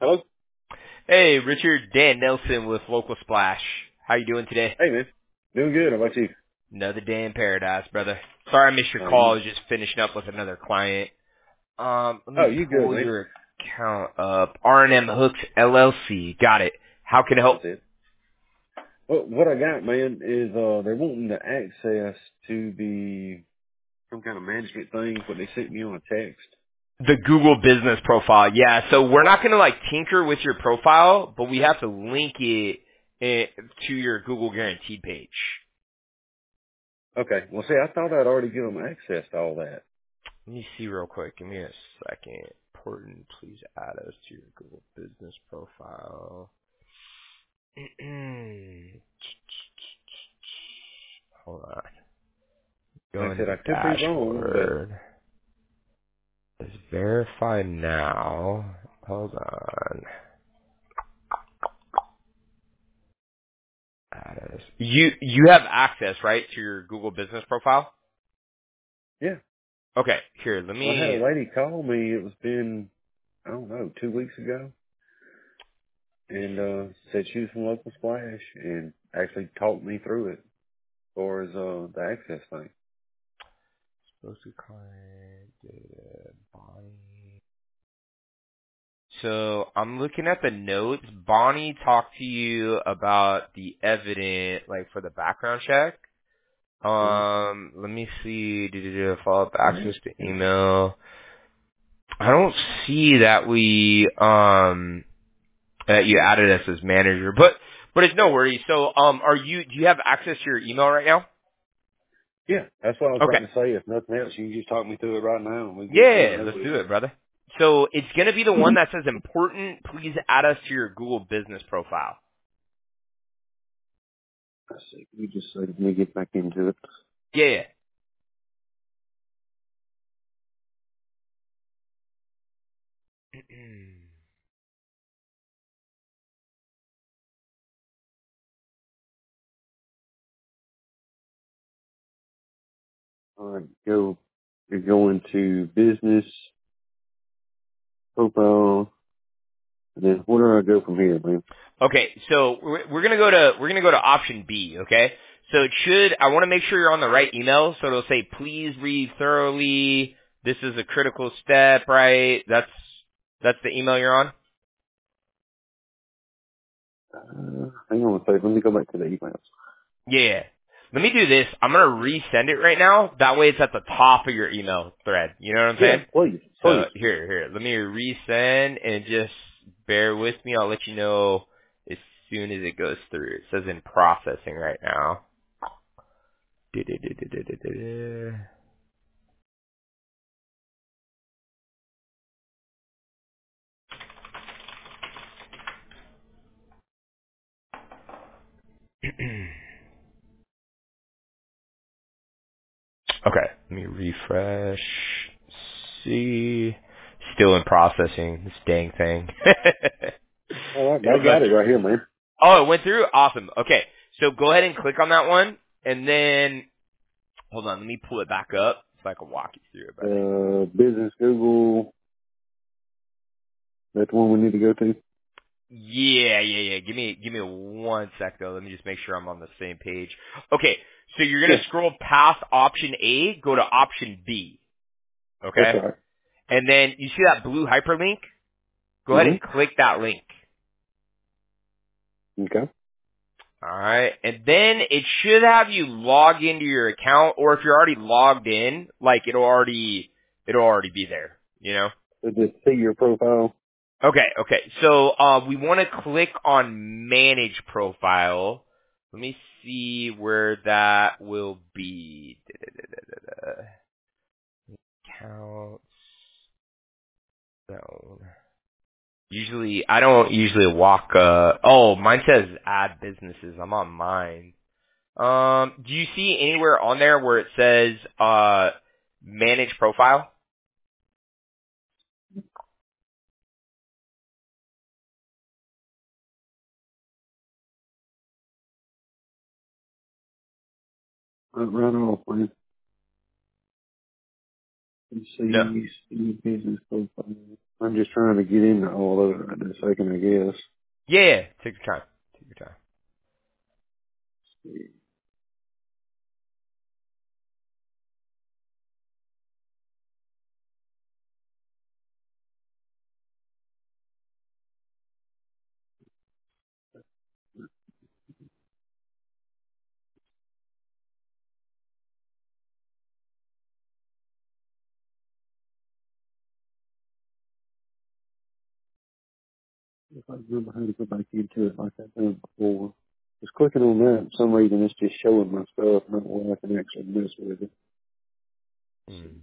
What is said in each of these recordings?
Hello? Hey, Richard, Dan Nelson with Local Splash. How you doing today? Hey, man. Doing good. How about you? Another day in paradise, brother. Sorry I missed your call. I You, was just finishing up with another client. Let oh, me you good, pull man. your account up. R&M Hooks LLC. Got it. How can I help? That's it. Well, what I got, man, is they're wanting to access to the some kind of management thing, but they sent me on a text. The Google Business Profile. Yeah, so we're not going to like tinker with your profile, but we have to link it to your Google Guaranteed page. Okay. Well, see, I thought I'd already given them access to all that. Let me see real quick. Give me a second. Important, please add us to your Google Business Profile. Hold on. Go Like I into said, the I could be wrong, but dashboard. Let's verify now. Hold on. Add us. You have access, right, to your Google Business Profile? yeah. Okay, here, let Well, I had a me. lady call me. It was been, I don't know, 2 weeks ago, and said she was from Local Splash and actually talked me through it as far as the access thing. Supposed to client data Bonnie. So I'm looking at the notes. Bonnie talked to you about the evidence, like for the background check. Let me see. Follow up access to email. I don't see that that you added us as manager, but it's no worries. So, do you have access to your email right now? Yeah, that's what I was about Okay. to say. If nothing else, you can just talk me through it right now and we get it Yeah, over let's with. do it, brother. So it's gonna be the one that says important. Please add us to your Google Business Profile. Let's see. You just say, let me get back into it. Yeah. All right, you're going to business, profile, and then where do I go from here, man? Okay, so we're gonna go to option B. Okay, so it should. I want to make sure you're on the right email. So it'll say, please read thoroughly. This is a critical step, right? That's the email you're on. Hang on a second. Let me go back to the emails. Yeah. Let me do this. I'm gonna resend it right now. That way, it's at the top of your email thread. You know what I'm Yeah, saying? please, So please. here. Let me resend and just bear with me. I'll let you know as soon as it goes through. It says in processing right now. Okay, let me refresh. See, still in processing. This dang thing. All right, It'll I go got it through. right here, man. Oh, it went through. Awesome. Okay, so go ahead and click on that one, and then hold on. Let me pull it back up so I can walk you through it, brother. Business Google, that's the one we need to go to? Yeah. Give me one sec though. Let me just make sure I'm on the same page. Okay, so you're Yeah, gonna scroll past option A, go to option B. that's Okay, right. and then you see that blue hyperlink. Go ahead and Mm-hmm. click that link. Okay. All right, and then it should have you log into your account, or if you're already logged in, like it'll already be there. You know. So just see your profile. Okay. So we want to click on Manage Profile. Let me see where that will be. Accounts. No. Usually, I don't usually walk. Oh, mine says Add Businesses. I'm on mine. Do you see anywhere on there where it says Manage Profile? Right off, man. You No. see business profile. I'm just trying to get into all of it right this second, I guess. Yeah, take your time. Take your time. If I remember how to go back into it like I've done before. Just clicking on that, for some reason it's just showing my stuff, not where I can actually mess with it. Hmm.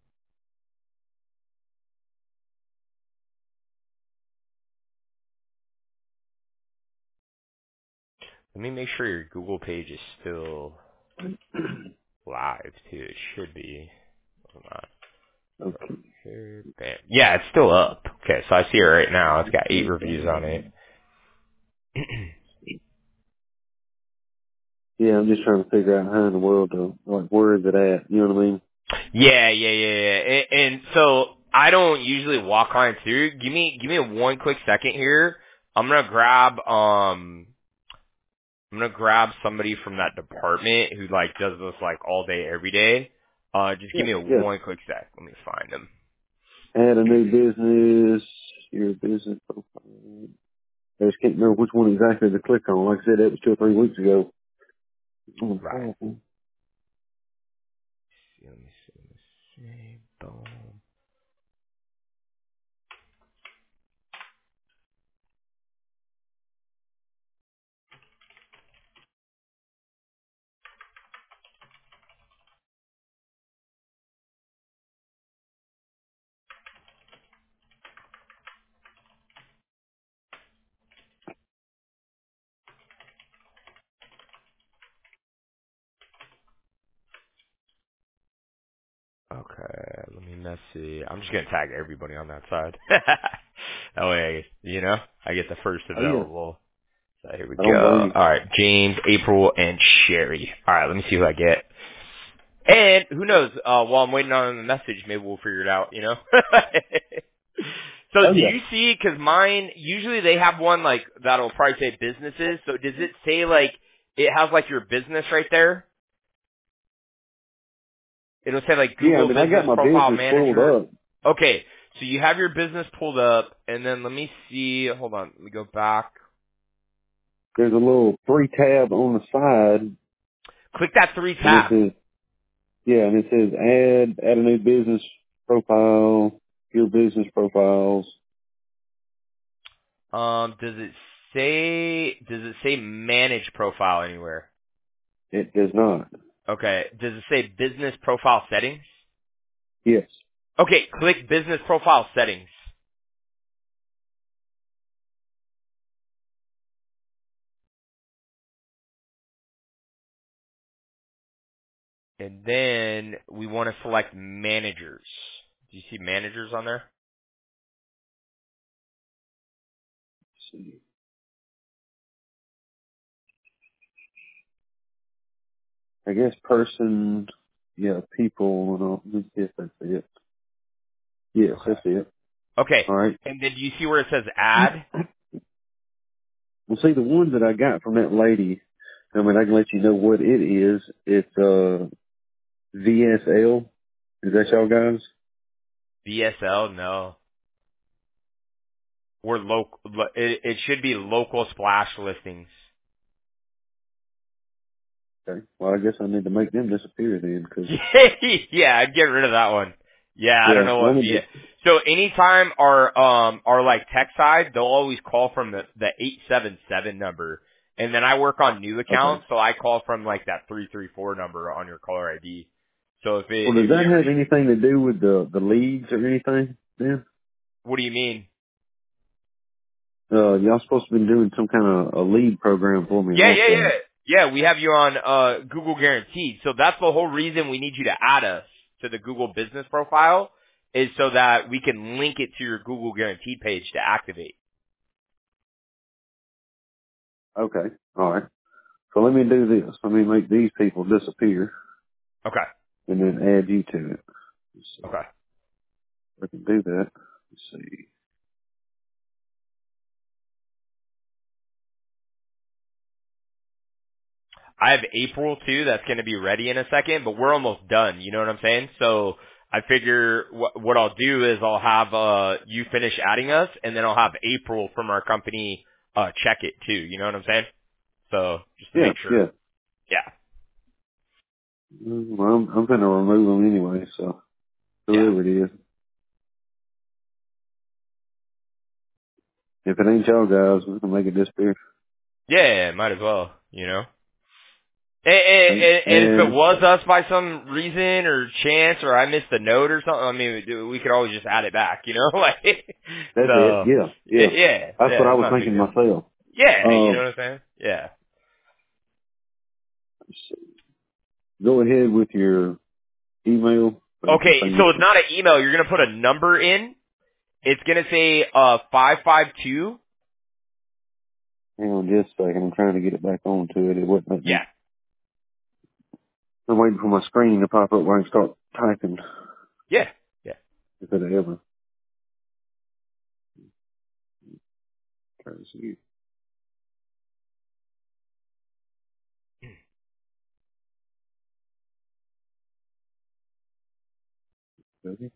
Let me make sure your Google page is still live too. It should be. Hold on. Okay. Here, bam. Yeah, it's still up. Okay, so I see it right now. It's got 8 reviews on it. Yeah, I'm just trying to figure out how in the world to, like, where is it at? You know what I mean? Yeah. And so I don't usually walk on through. Give me one quick second here. I'm gonna grab somebody from that department who like does this like all day every day. Just give Yeah, me a yeah. one quick sec. Let me find them. Add a new business, your business profile. I just can't remember which one exactly to click on. Like I said, that was 2 or 3 weeks ago. Oh, Right. powerful. Let me see. Boom. Okay, let me message. I'm just gonna tag everybody on that side. That way, I get the first Oh, yeah. available. So here we I don't blame go. you. All right, James, April, and Sherry. All right, let me see who I get. And who knows? While I'm waiting on the message, maybe we'll figure it out. So Oh, do yeah. you see? Because mine usually they have one like that'll probably say businesses. So does it say like it has like your business right there? It'll say like Yeah, I Google mean, I got Business my Profile business pulled Manager. up. Okay, so you have your business pulled up, and then let me see. Hold on, let me go back. There's a little 3 tab on the side, Click that 3 and it tab. says, yeah, and it says add a new business profile, your business profiles. Does it say manage profile anywhere? It does not. Okay. Does it say business profile settings? Yes. Okay, click business profile settings. And then we want to select managers. Do you see managers on there? Let's see. I guess person, yeah, people, and all. Let me see if that's it. Yes, Okay. that's it. Okay. All right. And then do you see where it says add? Well, see, the one that I got from that lady, I mean, I can let you know what it is. It's, VSL. Is that y'all guys? VSL? No. We're local. It should be local splash listings. Okay. Well, I guess I need to make them disappear then, because, Yeah, I'd get rid of that one. Yeah, I don't yeah, know let what me V. just, So anytime our like tech side, they'll always call from the 877 number, and then I work on new okay. accounts, so I call from like that 334 number on your caller ID. So Well, does if you that ever have need, anything to do with the leads or anything then? what do you mean? Y'all supposed to be doing some kind of a lead program for me Yeah, yeah, yeah. also. Yeah, we have you on Google Guaranteed. So that's the whole reason we need you to add us to the Google business profile is so that we can link it to your Google Guaranteed page to activate. Okay. All right. So let me do this. Let me make these people disappear Okay. and then add you to it. Let's see Okay. if I can do that. Let's see. I have April too. That's going to be ready in a second, but we're almost done. You know what I'm saying? So I figure what I'll do is I'll have you finish adding us, and then I'll have April from our company check it too. You know what I'm saying? So just to Yeah, make sure. yeah. Yeah, Well, I'm gonna remove them anyway, so yeah, whoever it is. If it ain't y'all guys, we're gonna make it disappear. yeah. Might as well. You know. And, And if it and was us by some reason or chance or I missed a note or something, I mean, we could always just add it back, you know? Like, that's it. so, Yeah, yeah. yeah, That's what I it's was not a big thinking deal. myself. Yeah, you know what I'm saying? Yeah. Go ahead with your email so I can Okay, send so it. it's not an email. You're going to put a number in. It's going to say, 552. Hang on just a second. I'm trying to get it back onto it. It wouldn't let Yeah. me. I'm waiting for my screen to pop up where I can start typing. Yeah. Yeah. If it ever. Try to see. Okay.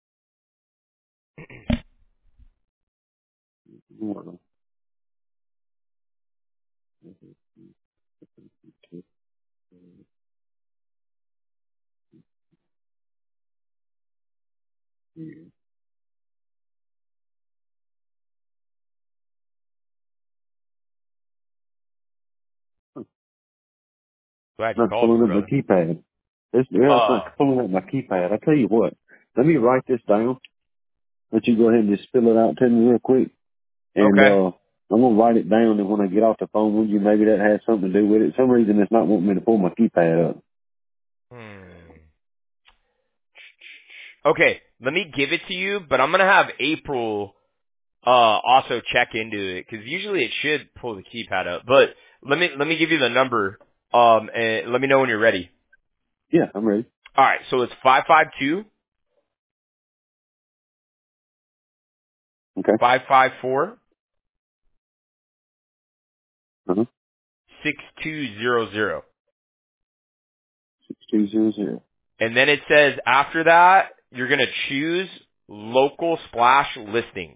Glad you Not called me, pulling up my brother. keypad. It's not pulling up my keypad. I tell you what. Let me write this down. Let you go ahead and just fill it out. Tell me real quick. And Okay. I'm gonna write it down, and when I get off the phone with you, maybe that has something to do with it. Some reason it's not wanting me to pull my keypad up. Okay, let me give it to you, but I'm going to have April also check into it because usually it should pull the keypad up. But let me give you the number. And let me know when you're ready. Yeah, I'm ready. All right, so it's 552 Okay. 554 Uh-huh. 6200, 6200. and then it says after that you're gonna choose local splash listings,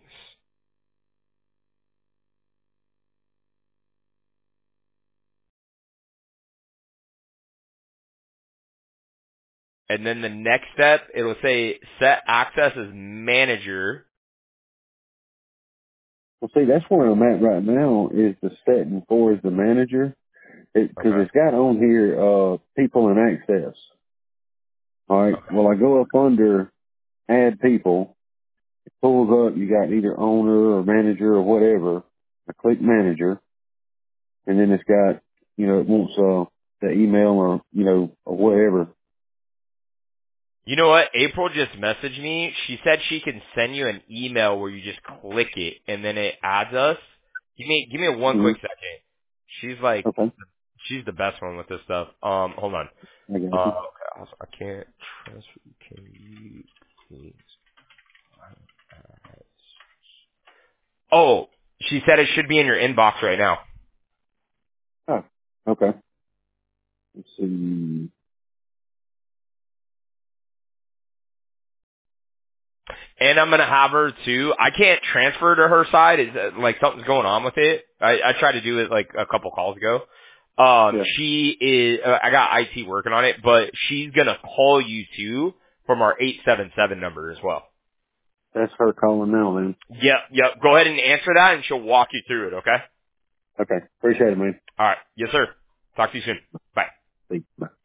and then the next step it'll say set access as manager. Well, see, that's where I'm at right now is the setting for as the manager. Because Okay. it's got on here, people and access. All right. Okay. Well, I go up under add people. It pulls up. You got either owner or manager or whatever. I click manager, and then it's got, it wants the email or or whatever. You know what? April just messaged me. She said she can send you an email where you just click it and then it adds us. Give me one Mm-hmm. quick second. She's like, Okay, she's the best one with this stuff. Hold on. I got you. Okay, also, I can't transfer. Can you please? Oh, she said it should be in your inbox right now. Oh, okay. Let's see. And I'm gonna have her too. I can't transfer to her side. Is like something's going on with it. I tried to do it like a couple calls ago. Yeah, She is. I got IT working on it, but she's gonna call you too from our 877 number as well. that's her calling now, then. Yep. Go ahead and answer that, and she'll walk you through it. Okay. Okay, appreciate it, man. All right. Yes, sir. Talk to you soon. Bye. See you. Bye.